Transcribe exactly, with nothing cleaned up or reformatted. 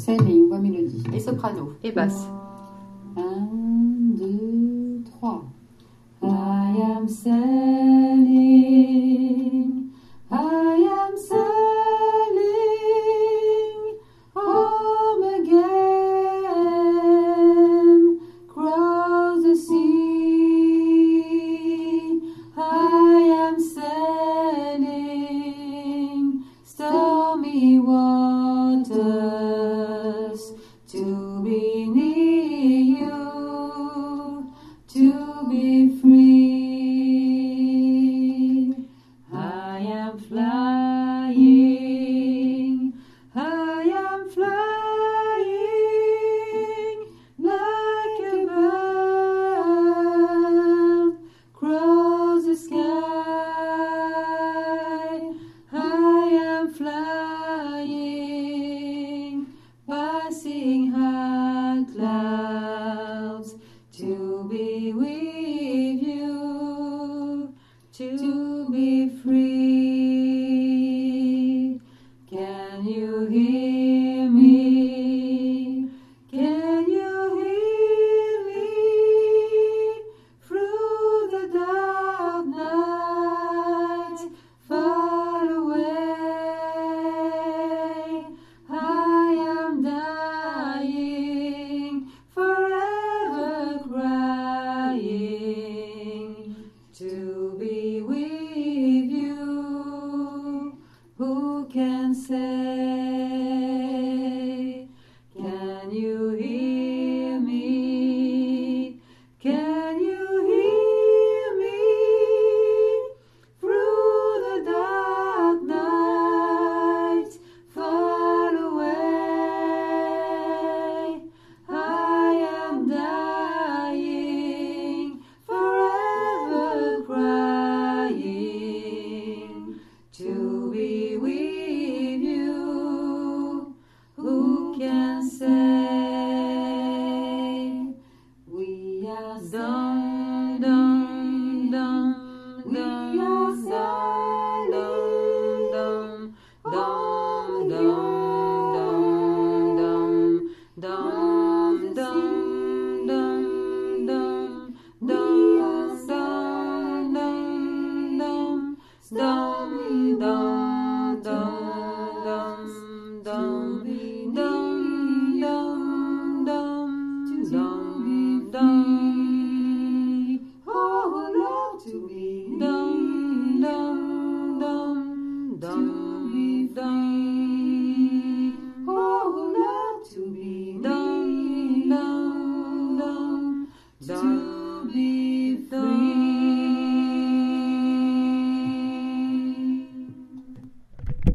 Sailing, voix mélodie. Et soprano. Et basse. Un, deux, trois. I am sailing, I am sailing home again, cross the sea. I am sailing stormy waters to be near you, to be free. I am flying, I am flying like a bird across the sky. I am flying, passing high clouds to be with you, to be free. Can you hear me? Can you hear me through the dark night far away? I am dying, forever crying to be with you. Who can say